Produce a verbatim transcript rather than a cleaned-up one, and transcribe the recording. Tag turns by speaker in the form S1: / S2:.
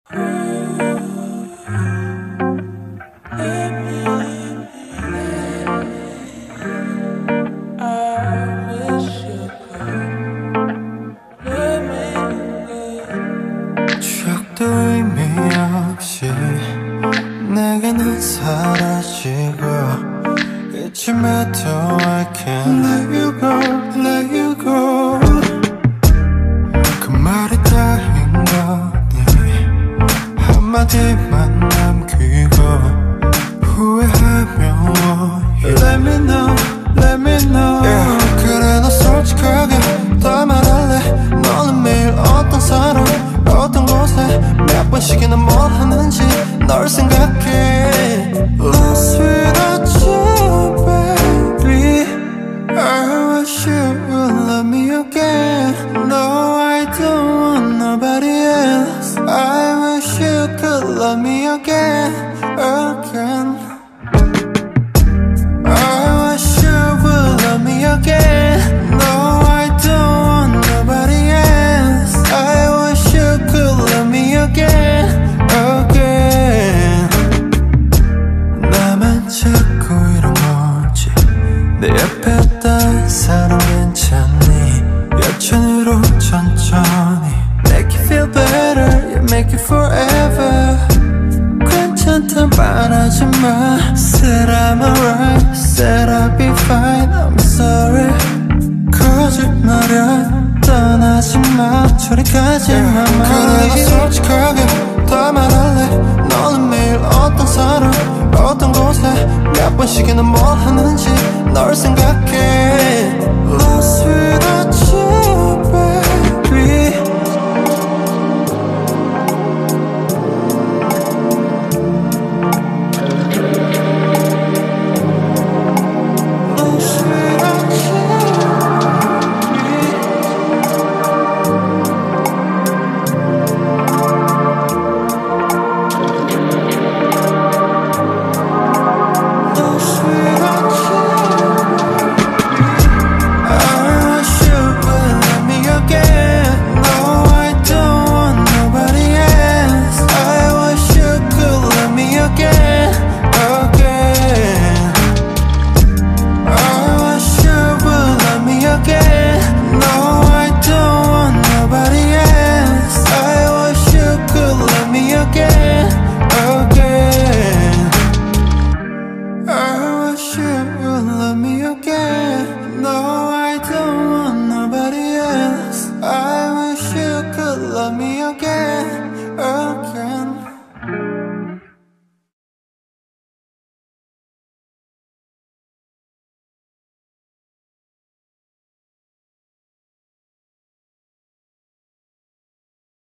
S1: 추억도 의미 없이 내게는 사라지고 잊음에도 I can't let you go, let you go. 그 말이 다인 거니 한마디만 남기고 후회하며 Let me know, let me know. yeah. 그래 너 솔직하게 다 말할래. 너는 매일 어떤 사람 어떤 곳에 몇 번씩이나 뭘 하는지 널 생각해. Lost without you baby. I wish you would love me again. No, I don't want nobody else. I wish you could love me again, again. I wish you would love me again. No, I don't want nobody else. I wish you could love me again, again. 나만 자꾸 이런 거지. 내 옆에 있던 사람 괜찮니? 여천으로 천천히 Make you feel better, you make it forever. 괜찮단 말하지 마. Said I'm alright, said I'll be fine. I'm sorry. 거짓말이야 떠나지 마. 저리 가지 마. 그래 너 솔직하게 다 말할래. 너는 매일 어떤 사람 어떤 곳에 몇 번씩이나 뭘 하는지 널 생각해. Lost without